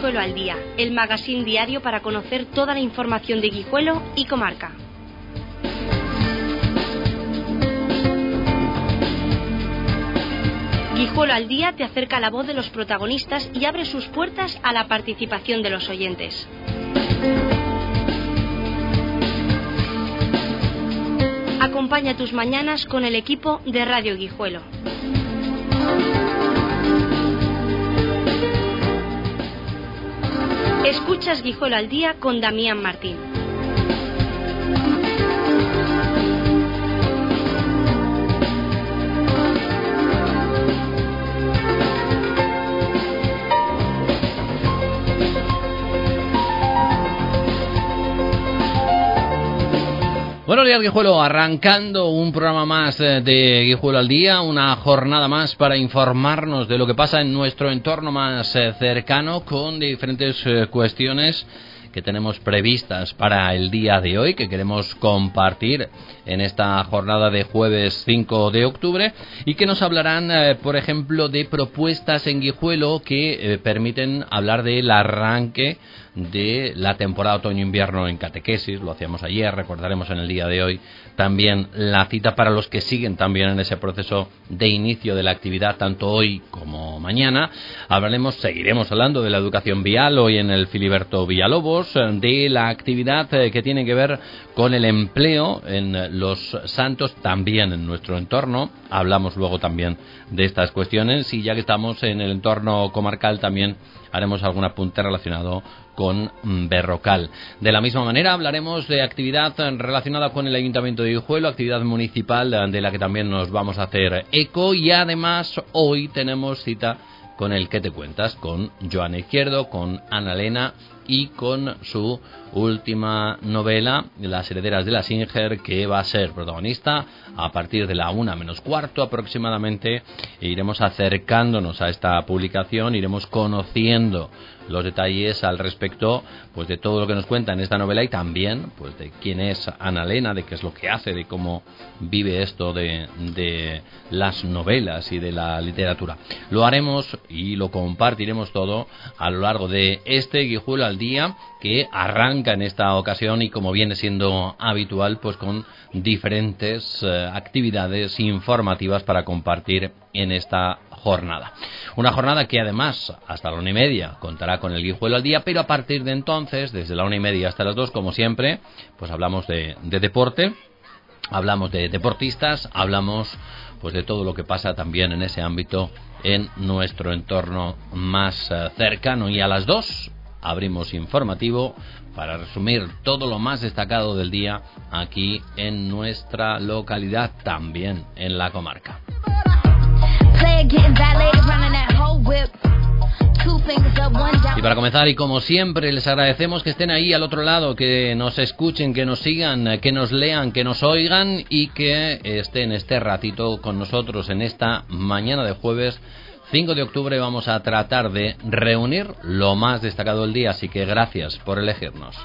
Guijuelo al Día, el magazín diario para conocer toda la información de Guijuelo y comarca. Guijuelo al Día te acerca la voz de los protagonistas y abre sus puertas a la participación de los oyentes. Acompaña tus mañanas con el equipo de Radio Guijuelo. Escuchas Guijuelo al Día con Damián Martín. Buenos días, Guijuelo, arrancando un programa más de Guijuelo al Día, una jornada más para informarnos de lo que pasa en nuestro entorno más cercano, con diferentes cuestiones que tenemos previstas para el día de hoy, que queremos compartir en esta jornada de jueves 5 de octubre, y que nos hablarán, por ejemplo, de propuestas en Guijuelo que permiten hablar del arranque de la temporada otoño-invierno en catequesis. Lo hacíamos ayer, recordaremos en el día de hoy también la cita para los que siguen también en ese proceso de inicio de la actividad, tanto hoy como mañana. Seguiremos hablando de la educación vial hoy en el Filiberto Villalobos, de la actividad que tiene que ver con el empleo en los santos, también en nuestro entorno. Hablamos luego también de estas cuestiones, y ya que estamos en el entorno comarcal también haremos algún apunte relacionado con Berrocal. De la misma manera hablaremos de actividad relacionada con el Ayuntamiento de Guijuelo, actividad municipal de la que también nos vamos a hacer eco, y además hoy tenemos cita con el ¿Qué te cuentas?, con Joana Izquierdo, con Ana Elena y con su última novela, Las herederas de la Singer, que va a ser protagonista a partir de la 1:45 aproximadamente. Iremos acercándonos a esta publicación, iremos conociendo los detalles al respecto, pues de todo lo que nos cuenta en esta novela, y también pues de quién es Ana Elena, de qué es lo que hace, de cómo vive esto de las novelas y de la literatura. Lo haremos y lo compartiremos todo a lo largo de este Guijuelo al Día, que arranca en esta ocasión, y como viene siendo habitual, pues con diferentes actividades informativas para compartir en esta jornada. Una jornada que además hasta la 1:30 contará con el Guijuelo al Día, pero a partir de entonces, desde la 1:30 hasta las 2, como siempre, pues hablamos de deporte, hablamos de deportistas, hablamos pues de todo lo que pasa también en ese ámbito en nuestro entorno más cercano, y a las 2 abrimos informativo para resumir todo lo más destacado del día aquí en nuestra localidad, también en la comarca. Y para comenzar, y como siempre, les agradecemos que estén ahí al otro lado, que nos escuchen, que nos sigan, que nos lean, que nos oigan, y que estén este ratito con nosotros en esta mañana de jueves 5 de octubre. Vamos a tratar de reunir lo más destacado del día, así que gracias por elegirnos.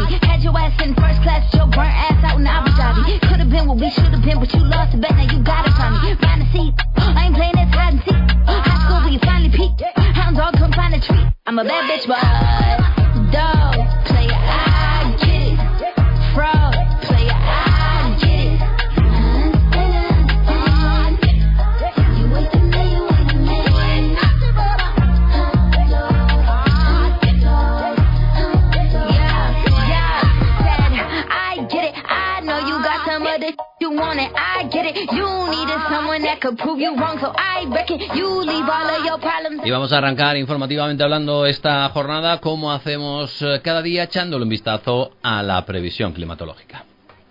Y vamos a arrancar informativamente hablando esta jornada, como hacemos cada día, echándole un vistazo a la previsión climatológica.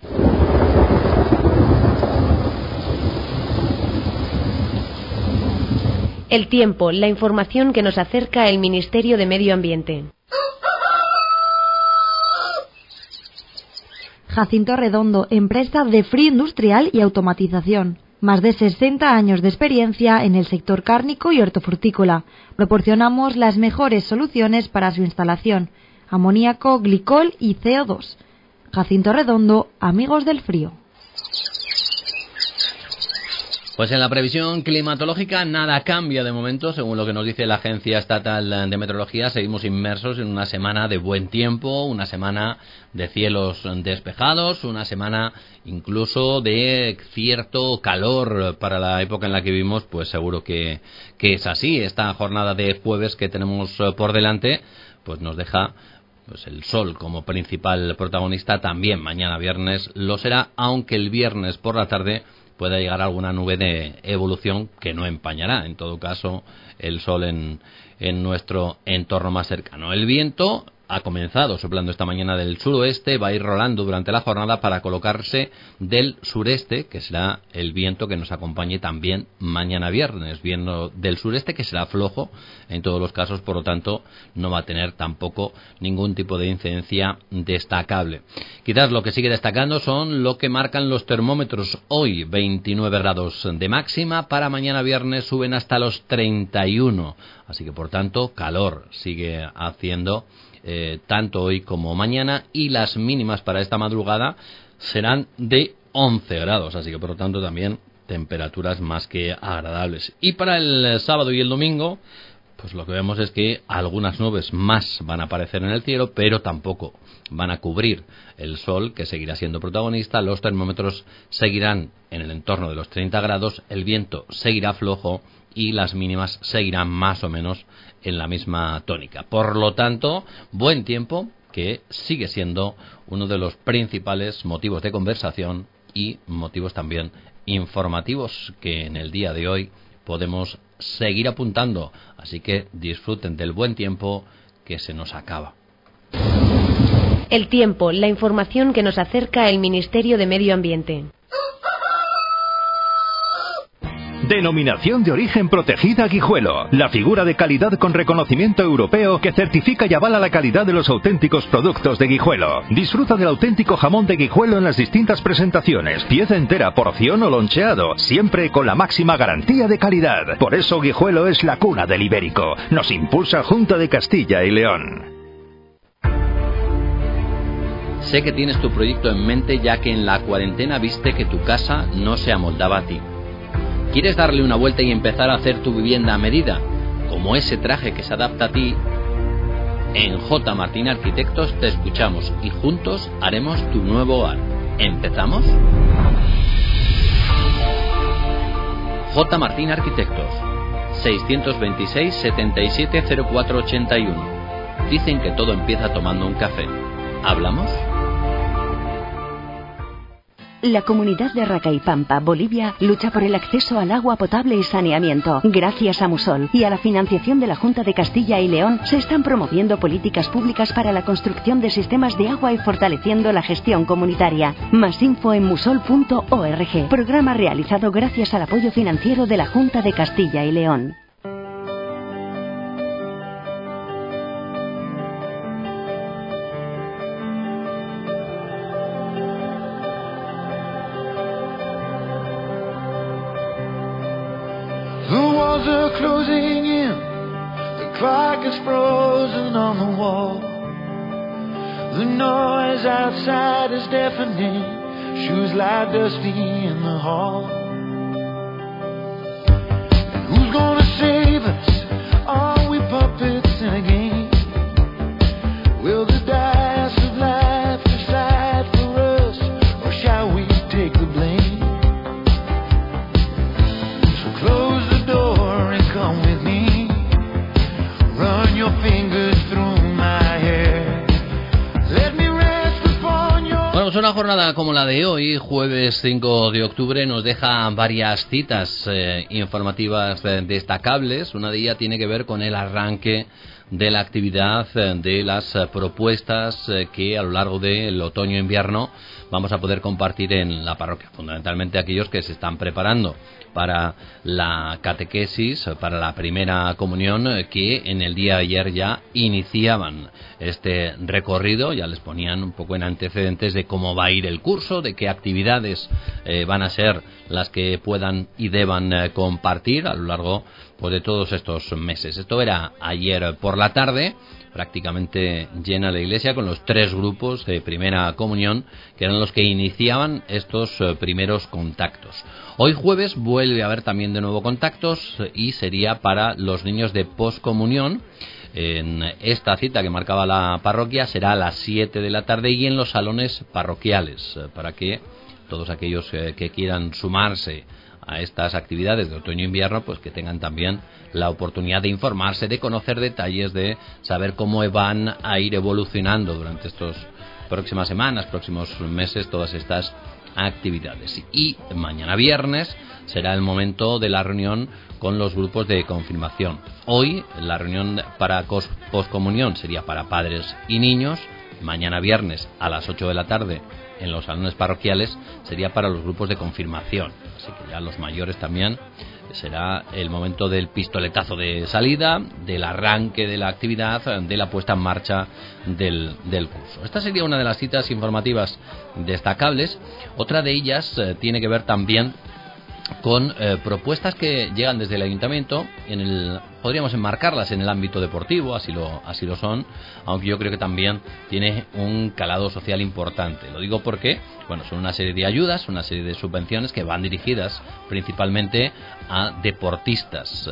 El tiempo, la información que nos acerca el Ministerio de Medio Ambiente. Jacinto Redondo, empresa de frío industrial y automatización. Más de 60 años de experiencia en el sector cárnico y hortofrutícola. Proporcionamos las mejores soluciones para su instalación: amoníaco, glicol y CO2. Jacinto Redondo, amigos del frío. Pues en la previsión climatológica nada cambia de momento, según lo que nos dice la Agencia Estatal de Meteorología. Seguimos inmersos en una semana de buen tiempo, una semana de cielos despejados, una semana incluso de cierto calor para la época en la que vivimos. Pues seguro que es así. Esta jornada de jueves que tenemos por delante pues nos deja pues el sol como principal protagonista. También mañana viernes lo será, aunque el viernes por la tarde pueda llegar alguna nube de evolución que no empañará, en todo caso, el sol en nuestro entorno más cercano. El viento ha comenzado soplando esta mañana del suroeste, va a ir rolando durante la jornada para colocarse del sureste, que será el viento que nos acompañe también mañana viernes, viento del sureste que será flojo en todos los casos, por lo tanto no va a tener tampoco ningún tipo de incidencia destacable. Quizás lo que sigue destacando son lo que marcan los termómetros hoy, 29 grados de máxima, para mañana viernes suben hasta los 31, así que por tanto calor sigue haciendo tanto hoy como mañana, y las mínimas para esta madrugada serán de 11 grados, así que por lo tanto también temperaturas más que agradables. Y para el sábado y el domingo, pues lo que vemos es que algunas nubes más van a aparecer en el cielo, pero tampoco van a cubrir el sol, que seguirá siendo protagonista. Los termómetros seguirán en el entorno de los 30 grados, el viento seguirá flojo y las mínimas seguirán más o menos en la misma tónica. Por lo tanto, buen tiempo, que sigue siendo uno de los principales motivos de conversación y motivos también informativos que en el día de hoy podemos seguir apuntando. Así que disfruten del buen tiempo que se nos acaba. El tiempo, la información que nos acerca el Ministerio de Medio Ambiente. Denominación de origen protegida Guijuelo, la figura de calidad con reconocimiento europeo que certifica y avala la calidad de los auténticos productos de Guijuelo. Disfruta del auténtico jamón de Guijuelo en las distintas presentaciones, pieza entera, porción o loncheado, siempre con la máxima garantía de calidad. Por eso Guijuelo es la cuna del ibérico. Nos impulsa Junta de Castilla y León. Sé que tienes tu proyecto en mente, ya que en la cuarentena viste que tu casa no se amoldaba a ti. ¿Quieres darle una vuelta y empezar a hacer tu vivienda a medida, como ese traje que se adapta a ti? En J. Martín Arquitectos te escuchamos y juntos haremos tu nuevo hogar. ¿Empezamos? J. Martín Arquitectos, 626 77 0481. Dicen que todo empieza tomando un café. ¿Hablamos? La comunidad de Racaipampa, Bolivia, lucha por el acceso al agua potable y saneamiento. Gracias a Musol y a la financiación de la Junta de Castilla y León, se están promoviendo políticas públicas para la construcción de sistemas de agua y fortaleciendo la gestión comunitaria. Más info en musol.org. Programa realizado gracias al apoyo financiero de la Junta de Castilla y León. Closing in, the clock is frozen on the wall. The noise outside is deafening, shoes lie dusty in the hall. And who's gonna save us? Are we puppets in a game? Will the dice of life decide for us, or shall we take the blame? So close the door and come with me. Run your fingers through my hair. Let me rest upon your... Bueno, pues una jornada como la de hoy, jueves 5 de octubre, nos deja varias citas informativas destacables. Una de ellas tiene que ver con el arranque de la actividad de las propuestas que a lo largo del otoño-invierno vamos a poder compartir en la parroquia, fundamentalmente aquellos que se están preparando para la catequesis, para la primera comunión, que en el día de ayer ya iniciaban este recorrido, ya les ponían un poco en antecedentes de cómo va a ir el curso, de qué actividades van a ser las que puedan y deban compartir a lo largo pues de todos estos meses. Esto era ayer por la tarde, prácticamente llena la iglesia, con los 3 grupos de primera comunión, que eran los que iniciaban estos primeros contactos. Hoy jueves vuelve a haber también de nuevo contactos y sería para los niños de poscomunión. En esta cita que marcaba la parroquia será a las 7 de la tarde y en los salones parroquiales, para que todos aquellos que quieran sumarse a estas actividades de otoño-invierno, pues que tengan también la oportunidad de informarse, de conocer detalles, de saber cómo van a ir evolucionando durante estas próximas semanas, próximos meses, todas estas actividades. Y mañana viernes será el momento de la reunión con los grupos de confirmación. Hoy la reunión para poscomunión sería para padres y niños. Mañana viernes a las 8 de la tarde en los salones parroquiales sería para los grupos de confirmación. Así que ya los mayores también será el momento del pistoletazo de salida, del arranque de la actividad, de la puesta en marcha del curso. Esta sería una de las citas informativas destacables. Otra de ellas tiene que ver también con propuestas que llegan desde el ayuntamiento. Podríamos enmarcarlas en el ámbito deportivo, así lo son, aunque yo creo que también tiene un calado social importante. Lo digo porque, son una serie de ayudas, una serie de subvenciones que van dirigidas principalmente a deportistas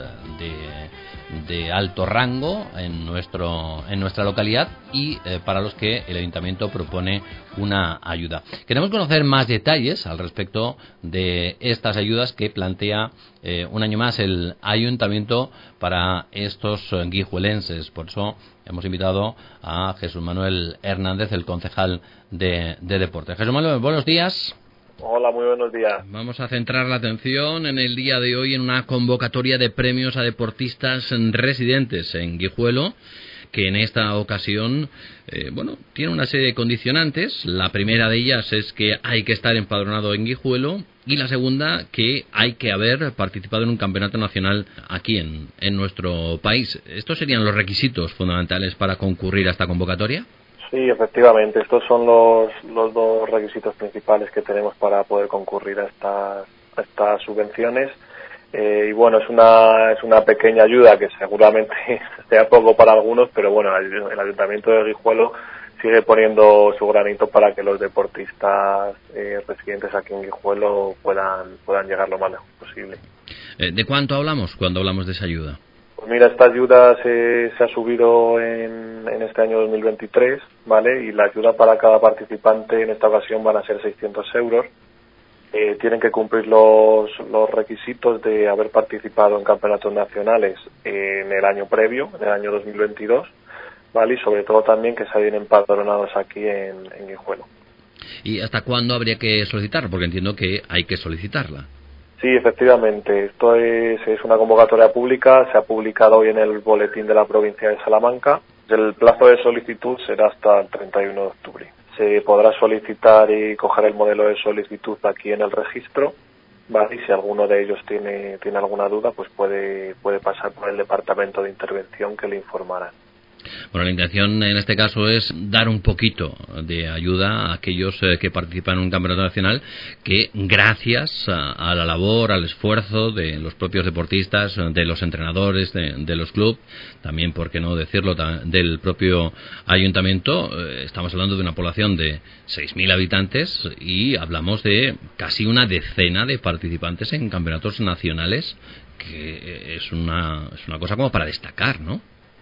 de alto rango en nuestra localidad y para los que el ayuntamiento propone una ayuda. Queremos conocer más detalles al respecto de estas ayudas que plantea un año más el ayuntamiento para estos guijuelenses. Por eso hemos invitado a Jesús Manuel Hernández, el concejal de Deportes. Jesús Manuel, buenos días. Hola, muy buenos días. Vamos a centrar la atención en el día de hoy en una convocatoria de premios a deportistas residentes en Guijuelo, que en esta ocasión tiene una serie de condicionantes. La primera de ellas es que hay que estar empadronado en Guijuelo y la segunda que hay que haber participado en un campeonato nacional aquí en nuestro país. ¿Estos serían los requisitos fundamentales para concurrir a esta convocatoria? Sí, efectivamente, estos son los 2 requisitos principales que tenemos para poder concurrir a estas subvenciones. Y es una pequeña ayuda que seguramente sea poco para algunos, pero el Ayuntamiento de Guijuelo sigue poniendo su granito para que los deportistas residentes aquí en Guijuelo puedan llegar lo más lejos posible. ¿De cuánto hablamos cuando hablamos de esa ayuda? Pues mira, esta ayuda se ha subido en este año 2023, ¿vale? Y la ayuda para cada participante en esta ocasión van a ser 600 euros. Tienen que cumplir los requisitos de haber participado en campeonatos nacionales en el año previo, en el año 2022, ¿vale? Y sobre todo también que se hayan empadronados aquí en Guijuelo. ¿Y hasta cuándo habría que solicitarla? Porque entiendo que hay que solicitarla. Sí, efectivamente. Esto es una convocatoria pública. Se ha publicado hoy en el boletín de la provincia de Salamanca. El plazo de solicitud será hasta el 31 de octubre. Se podrá solicitar y coger el modelo de solicitud aquí en el registro, ¿vale? Y si alguno de ellos tiene alguna duda, pues puede pasar por el departamento de intervención que le informará. Bueno, la intención en este caso es dar un poquito de ayuda a aquellos que participan en un campeonato nacional que, gracias a la labor, al esfuerzo de los propios deportistas, de los entrenadores, de los clubes, también, por qué no decirlo, del propio ayuntamiento, estamos hablando de una población de 6.000 habitantes y hablamos de casi una decena de participantes en campeonatos nacionales, que es una cosa como para destacar, ¿no?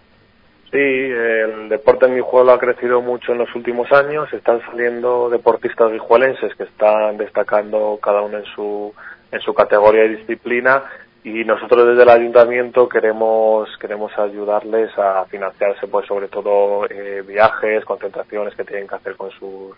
Sí, el deporte en Guijuelo ha crecido mucho en los últimos años. Están saliendo deportistas guijuelenses que están destacando cada uno en su categoría y disciplina, y nosotros desde el ayuntamiento queremos ayudarles a financiarse, pues sobre todo viajes, concentraciones que tienen que hacer con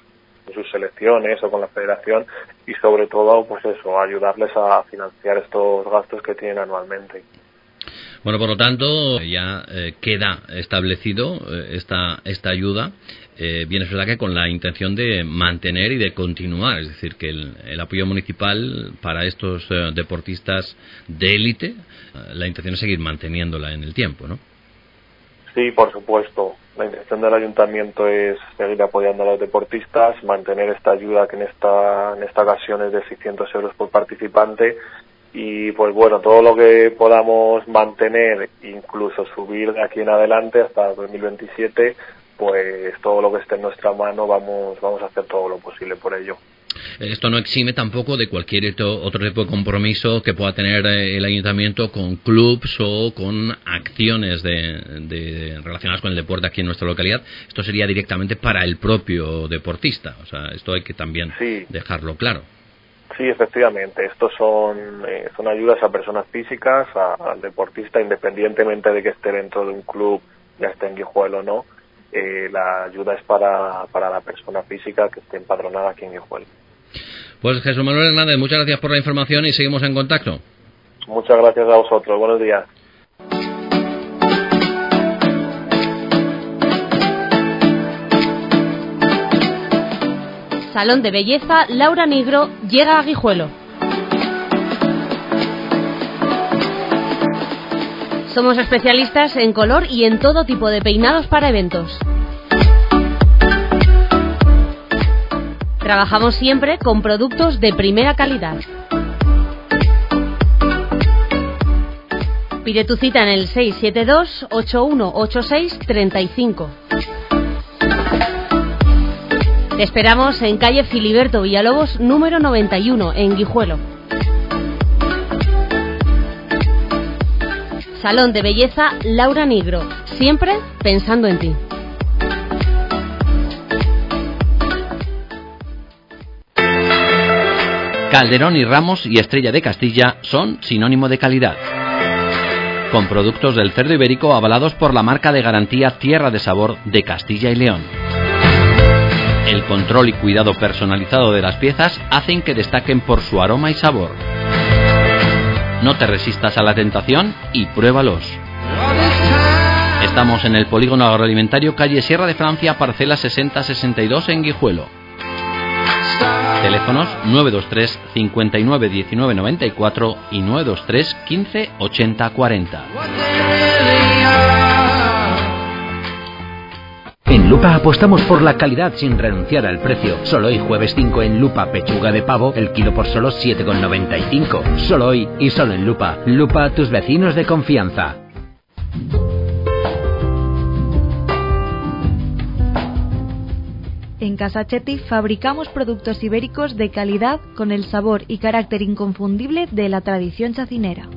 sus selecciones o con la federación, y sobre todo ayudarles a financiar estos gastos que tienen anualmente. Bueno, por lo tanto, ya queda establecido esta ayuda. Bien, es verdad que con la intención de mantener y de continuar, es decir, que el apoyo municipal para estos deportistas de élite, la intención es seguir manteniéndola en el tiempo, ¿no? Sí, por supuesto. La intención del ayuntamiento es seguir apoyando a los deportistas, mantener esta ayuda que en esta ocasión es de 600 euros por participante, y pues bueno, todo lo que podamos mantener, incluso subir de aquí en adelante hasta 2027, pues todo lo que esté en nuestra mano vamos a hacer todo lo posible por ello. Esto no exime tampoco de cualquier otro tipo de compromiso que pueda tener el ayuntamiento con clubs o con acciones relacionadas con el deporte aquí en nuestra localidad. Esto sería directamente para el propio deportista. O sea, esto hay que también dejarlo claro. Sí, efectivamente. Estos son ayudas a personas físicas, al deportista, independientemente de que esté dentro de un club, ya esté en Guijuelo o no. La ayuda es para la persona física que esté empadronada aquí en Guijuelo. Pues Jesús Manuel Hernández, muchas gracias por la información y seguimos en contacto. Muchas gracias a vosotros. Buenos días. Salón de Belleza Laura Nigro llega a Guijuelo. Somos especialistas en color y en todo tipo de peinados para eventos. Trabajamos siempre con productos de primera calidad. Pide tu cita en el 672-8186-35. Te esperamos en calle Filiberto Villalobos, número 91, en Guijuelo. Salón de Belleza Laura Nigro, siempre pensando en ti. Calderón y Ramos y Estrella de Castilla son sinónimo de calidad. Con productos del cerdo ibérico avalados por la marca de garantía Tierra de Sabor de Castilla y León. El control y cuidado personalizado de las piezas hacen que destaquen por su aroma y sabor. No te resistas a la tentación y pruébalos. Estamos en el Polígono Agroalimentario, calle Sierra de Francia, parcela 6062 en Guijuelo. Teléfonos 923 59 19 94 y 923 15 80 40. En Lupa apostamos por la calidad sin renunciar al precio. Solo hoy jueves 5 en Lupa pechuga de pavo, el kilo por solo 7,95. Solo hoy y solo en Lupa. Lupa, tus vecinos de confianza. En Casa Chetti fabricamos productos ibéricos de calidad con el sabor y carácter inconfundible de la tradición chacinera.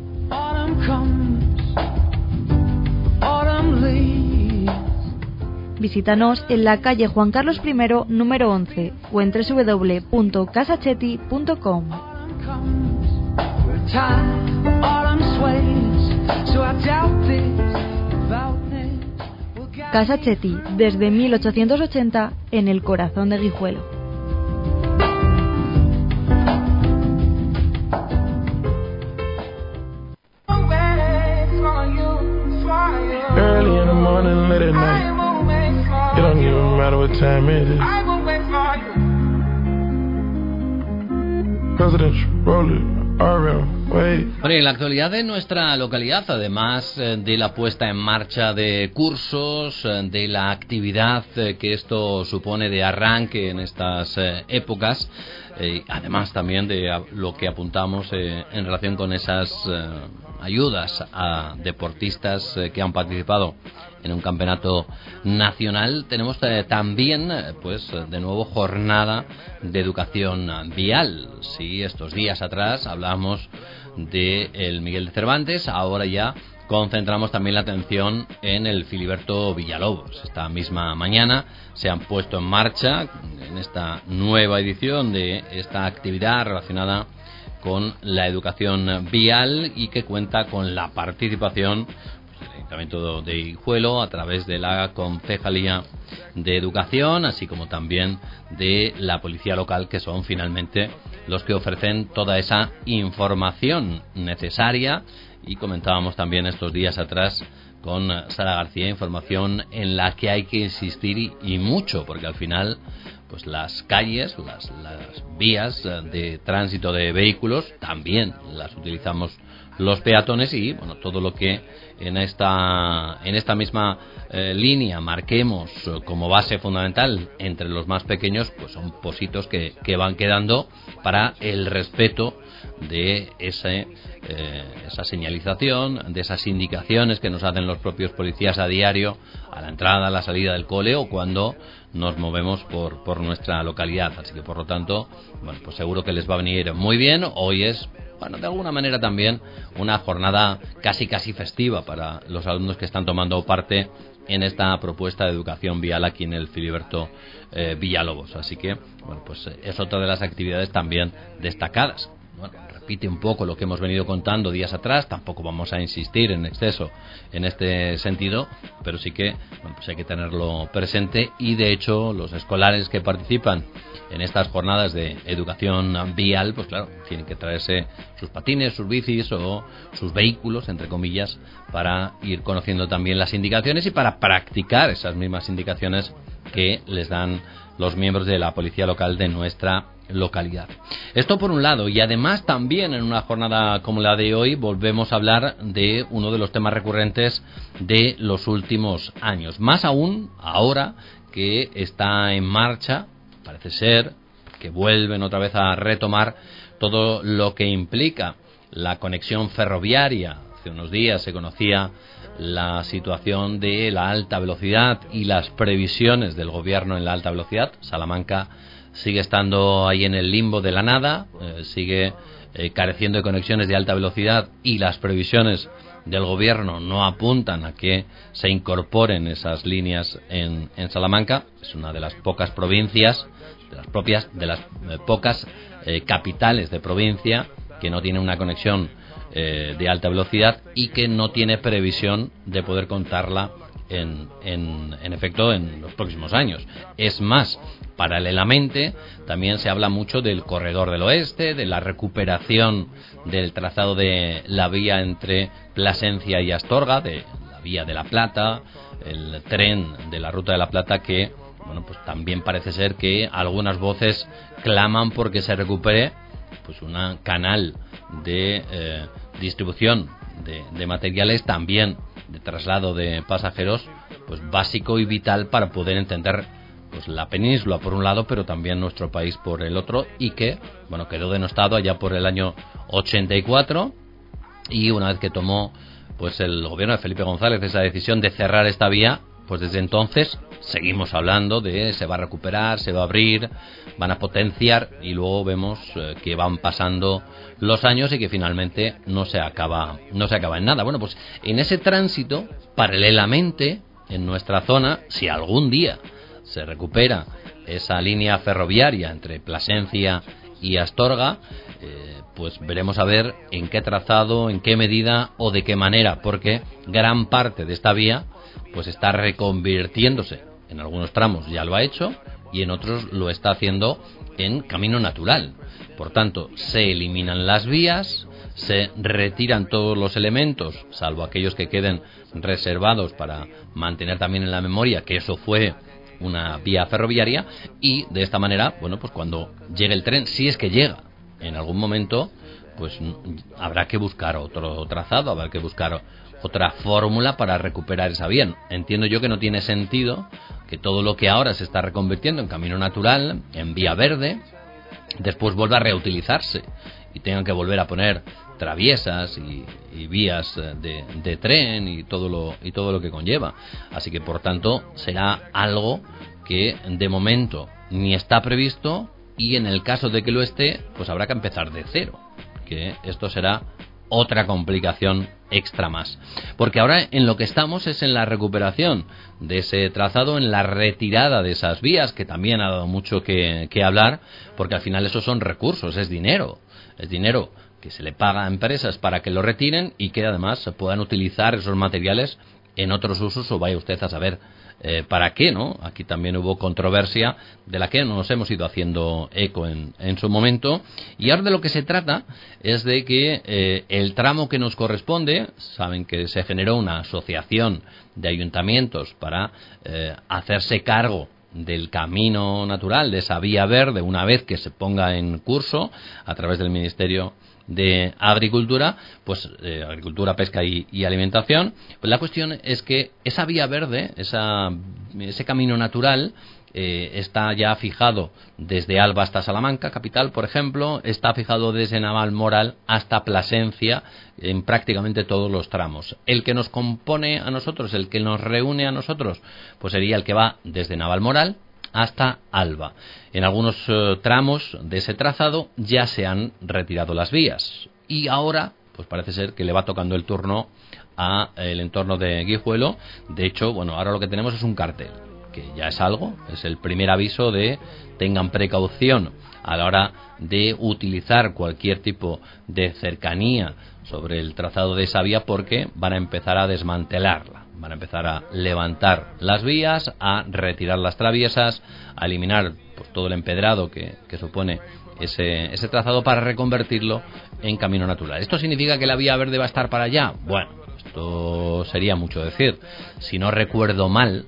Visítanos en la calle Juan Carlos I, número 11 o en www.casachetti.com. Casa Chetti, desde 1880, en el corazón de Guijuelo. Early in the morning, late at night. It don't even matter what time it is. Presidential, roll it, RM. Bueno, en la actualidad de nuestra localidad, además de la puesta en marcha de cursos, de la actividad que esto supone de arranque en estas épocas, además también de lo que apuntamos en relación con esas ayudas a deportistas que han participado en un campeonato nacional, tenemos también, pues, de nuevo jornada de educación vial. Sí, estos días atrás hablábamos de el Miguel de Cervantes, ahora ya concentramos también la atención en el Filiberto Villalobos. Esta misma mañana se han puesto en marcha en esta nueva edición de esta actividad relacionada con la educación vial y que cuenta con la participación del Ayuntamiento de Guijuelo a través de la Concejalía de Educación, así como también de la Policía Local, que son finalmente los que ofrecen toda esa información necesaria. Y comentábamos también estos días atrás con Sara García, información en la que hay que insistir y mucho, porque al final pues las calles, las vías de tránsito de vehículos también las utilizamos los peatones y bueno, todo lo que en esta misma línea marquemos como base fundamental entre los más pequeños, pues son positos que van quedando para el respeto de ese esa señalización, de esas indicaciones que nos hacen los propios policías a diario a la entrada, a la salida del cole o cuando nos movemos por nuestra localidad. Así que, por lo tanto, bueno, pues seguro que les va a venir muy bien. Hoy es, bueno, de alguna manera también una jornada casi festiva para los alumnos que están tomando parte en esta propuesta de educación vial aquí en el Filiberto Villalobos. Así que, bueno, pues es otra de las actividades también destacadas. Bueno, repite un poco lo que hemos venido contando días atrás, tampoco vamos a insistir en exceso en este sentido, pero sí que, bueno, pues hay que tenerlo presente y de hecho los escolares que participan en estas jornadas de educación vial, pues claro, tienen que traerse sus patines, sus bicis o sus vehículos, entre comillas, para ir conociendo también las indicaciones y para practicar esas mismas indicaciones que les dan los miembros de la policía local de nuestra localidad. Esto por un lado, y además también en una jornada como la de hoy volvemos a hablar de uno de los temas recurrentes de los últimos años, más aún ahora que está en marcha, parece ser que vuelven otra vez a retomar todo lo que implica la conexión ferroviaria. Hace unos días se conocía la situación de la alta velocidad y las previsiones del gobierno en la alta velocidad. Salamanca sigue estando ahí en el limbo de la nada, sigue careciendo de conexiones de alta velocidad y las previsiones del gobierno no apuntan a que se incorporen esas líneas en Salamanca. Es una de las pocas provincias, de las pocas capitales de provincia que no tiene una conexión de alta velocidad y que no tiene previsión de poder contarla en efecto en los próximos años. Es más, paralelamente también se habla mucho del corredor del oeste, de la recuperación del trazado de la vía entre Plasencia y Astorga, de la vía de la Plata, el tren de la ruta de la Plata, que bueno, pues también parece ser que algunas voces claman porque se recupere pues un canal de distribución de materiales, también de traslado de pasajeros, pues básico y vital para poder entender pues la península por un lado, pero también nuestro país por el otro, y que bueno, quedó denostado allá por el año 84, y una vez que tomó pues el gobierno de Felipe González esa decisión de cerrar esta vía, pues desde entonces seguimos hablando de se va a recuperar, se va a abrir, van a potenciar, y luego vemos que van pasando los años y que finalmente no se acaba en nada. Bueno, pues en ese tránsito, paralelamente, en nuestra zona, si algún día se recupera esa línea ferroviaria entre Plasencia y Astorga, pues veremos a ver en qué trazado, en qué medida o de qué manera, porque gran parte de esta vía pues está reconvirtiéndose, en algunos tramos ya lo ha hecho y en otros lo está haciendo en camino natural. Por tanto, se eliminan las vías, se retiran todos los elementos, salvo aquellos que queden reservados para mantener también en la memoria que eso fue una vía ferroviaria, y de esta manera, bueno, pues cuando llegue el tren, si es que llega en algún momento, pues habrá que buscar otro trazado, habrá que buscar otra fórmula para recuperar esa vía. Entiendo yo que no tiene sentido que todo lo que ahora se está reconvirtiendo en camino natural, en vía verde, después vuelva a reutilizarse y tengan que volver a poner traviesas y vías de tren y todo lo que conlleva. Así que por tanto será algo que de momento ni está previsto, y en el caso de que lo esté, pues habrá que empezar de cero, que esto será otra complicación extra más, porque ahora en lo que estamos es en la recuperación de ese trazado, en la retirada de esas vías, que también ha dado mucho que hablar, porque al final esos son recursos, es dinero que se le paga a empresas para que lo retiren y que además se puedan utilizar esos materiales en otros usos, o vaya usted a saber para qué, ¿no? Aquí también hubo controversia de la que nos hemos ido haciendo eco en su momento, y ahora de lo que se trata es de que el tramo que nos corresponde, saben que se generó una asociación de ayuntamientos para hacerse cargo del camino natural, de esa vía verde, una vez que se ponga en curso a través del Ministerio de Agricultura, pues Agricultura, Pesca y Alimentación. Pues la cuestión es que esa vía verde, ese camino natural, está ya fijado desde Alba hasta Salamanca, capital, por ejemplo, está fijado desde Navalmoral hasta Plasencia, en prácticamente todos los tramos. El que nos compone a nosotros, el que nos reúne a nosotros, pues sería el que va desde Navalmoral hasta Alba. En algunos tramos de ese trazado ya se han retirado las vías y ahora pues parece ser que le va tocando el turno a el entorno de Guijuelo. De hecho, bueno, ahora lo que tenemos es un cartel, que ya es algo, es el primer aviso de tengan precaución a la hora de utilizar cualquier tipo de cercanía sobre el trazado de esa vía, porque van a empezar a desmantelarla. Van a empezar a levantar las vías, a retirar las traviesas, a eliminar pues todo el empedrado que supone ese trazado para reconvertirlo en camino natural. ¿Esto significa que la vía verde va a estar para allá? Bueno, esto sería mucho decir. Si no recuerdo mal,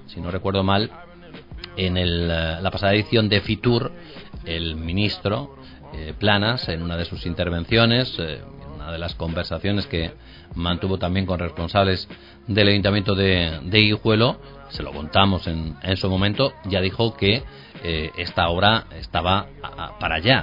en la pasada edición de Fitur, el ministro Planas, en una de sus intervenciones, una de las conversaciones que mantuvo también con responsables del Ayuntamiento de Guijuelo, se lo contamos en su momento, ya dijo que esta obra estaba para allá,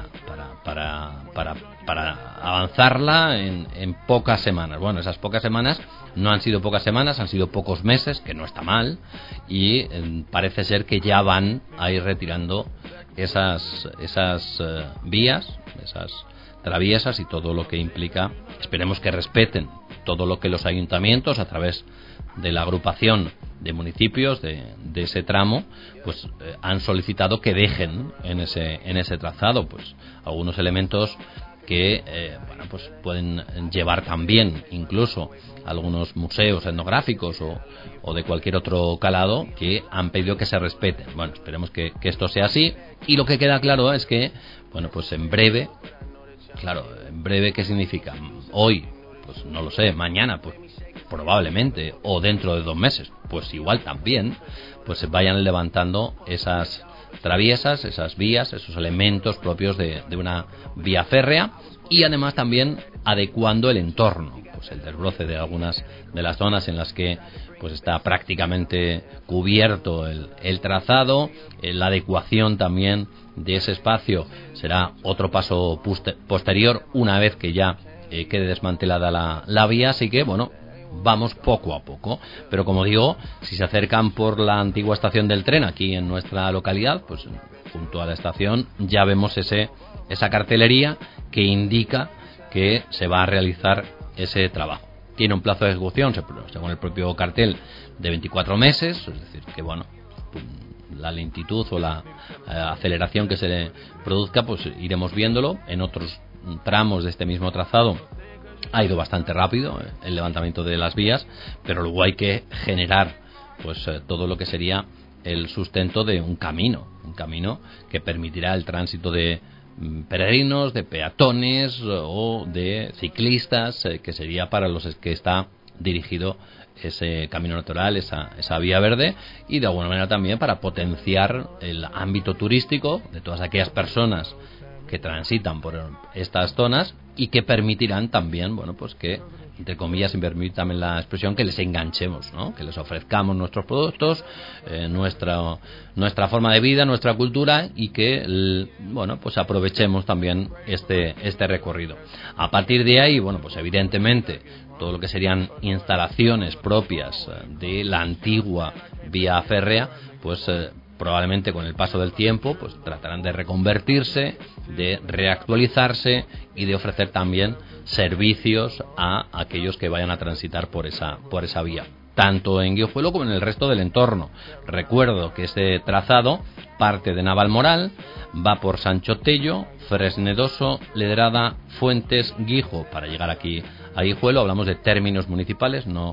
para avanzarla en pocas semanas. Bueno, esas pocas semanas no han sido pocas semanas, han sido pocos meses, que no está mal, y parece ser que ya van a ir retirando esas vías, esas traviesas y todo lo que implica. Esperemos que respeten todo lo que los ayuntamientos, a través de la agrupación de municipios de ese tramo, pues han solicitado que dejen en ese trazado pues algunos elementos que bueno, pues pueden llevar también incluso algunos museos etnográficos o de cualquier otro calado, que han pedido que se respeten. Bueno, esperemos que esto sea así, y lo que queda claro es que, bueno, pues en breve, ¿qué significa? Hoy, pues no lo sé, mañana, pues probablemente, o dentro de 2 meses, pues igual también, pues se vayan levantando esas traviesas, esas vías, esos elementos propios de una vía férrea, y además también adecuando el entorno, pues el desbroce de algunas de las zonas en las que pues está prácticamente cubierto el trazado, la adecuación también de ese espacio será otro paso posterior, una vez que ya quede desmantelada la vía. Así que bueno, vamos poco a poco, pero como digo, si se acercan por la antigua estación del tren aquí en nuestra localidad, pues junto a la estación ya vemos esa cartelería que indica que se va a realizar ese trabajo. Tiene un plazo de ejecución, según el propio cartel, de 24 meses, es decir, que bueno, la lentitud o la aceleración que se le produzca, pues iremos viéndolo. En otros tramos de este mismo trazado ha ido bastante rápido el levantamiento de las vías, pero luego hay que generar pues todo lo que sería el sustento de un camino que permitirá el tránsito de peregrinos, de peatones o de ciclistas, que sería para los que está dirigido ese camino natural, esa vía verde, y de alguna manera también para potenciar el ámbito turístico de todas aquellas personas que transitan por estas zonas, y que permitirán también, bueno, pues que, entre comillas, si permítanme la expresión, que les enganchemos, ¿no? Que les ofrezcamos nuestros productos, nuestra forma de vida, nuestra cultura, y que, bueno, pues aprovechemos también este recorrido. A partir de ahí, bueno, pues evidentemente todo lo que serían instalaciones propias de la antigua vía férrea, pues probablemente con el paso del tiempo pues tratarán de reconvertirse, de reactualizarse y de ofrecer también servicios a aquellos que vayan a transitar por esa vía, tanto en Guijuelo como en el resto del entorno. Recuerdo que este trazado parte de Navalmoral, va por Sancho Tello, Fresnedoso, Ledrada, Fuentes, Guijo, para llegar aquí a Guijuelo. Hablamos de términos municipales, no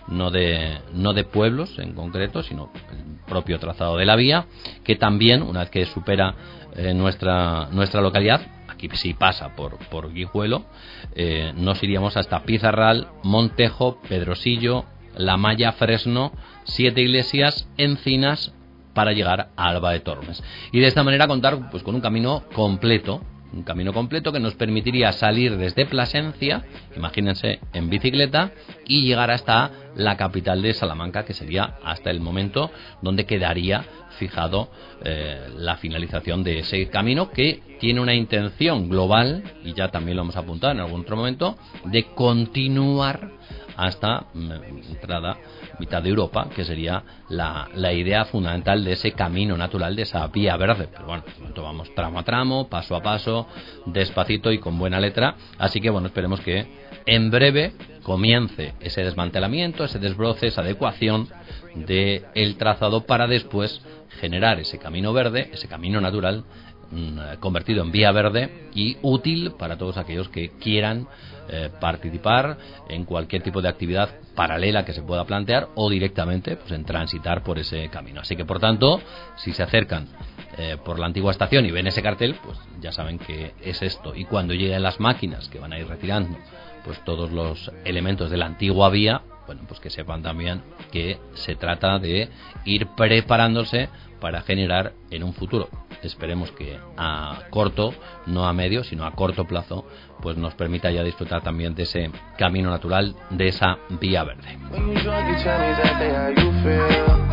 de pueblos en concreto, sino el propio trazado de la vía, que también, una vez que supera nuestra localidad, aquí sí pasa por Guijuelo, nos iríamos hasta Pizarral, Montejo, Pedrosillo, La Maya, Fresno, Siete Iglesias, Encinas, para llegar a Alba de Tormes. Y de esta manera contar pues con un camino completo que nos permitiría salir desde Plasencia, imagínense, en bicicleta, y llegar hasta la capital de Salamanca, que sería hasta el momento donde quedaría fijado la finalización de ese camino, que tiene una intención global, y ya también lo hemos apuntado en algún otro momento, de continuar hasta entrada mitad de Europa, que sería la idea fundamental de ese camino natural, de esa vía verde. Pero bueno, vamos tramo a tramo, paso a paso, despacito y con buena letra. Así que bueno, esperemos que en breve comience ese desmantelamiento, ese desbroce, esa adecuación del trazado, para después generar ese camino verde, ese camino natural, convertido en vía verde y útil para todos aquellos que quieran participar en cualquier tipo de actividad paralela que se pueda plantear, o directamente pues en transitar por ese camino. Así que, por tanto, si se acercan por la antigua estación y ven ese cartel, pues ya saben que es esto. Y cuando lleguen las máquinas que van a ir retirando pues todos los elementos de la antigua vía, bueno, pues que sepan también que se trata de ir preparándose para generar en un futuro, esperemos que a corto, no a medio, sino a corto plazo, pues nos permita ya disfrutar también de ese camino natural, de esa vía verde.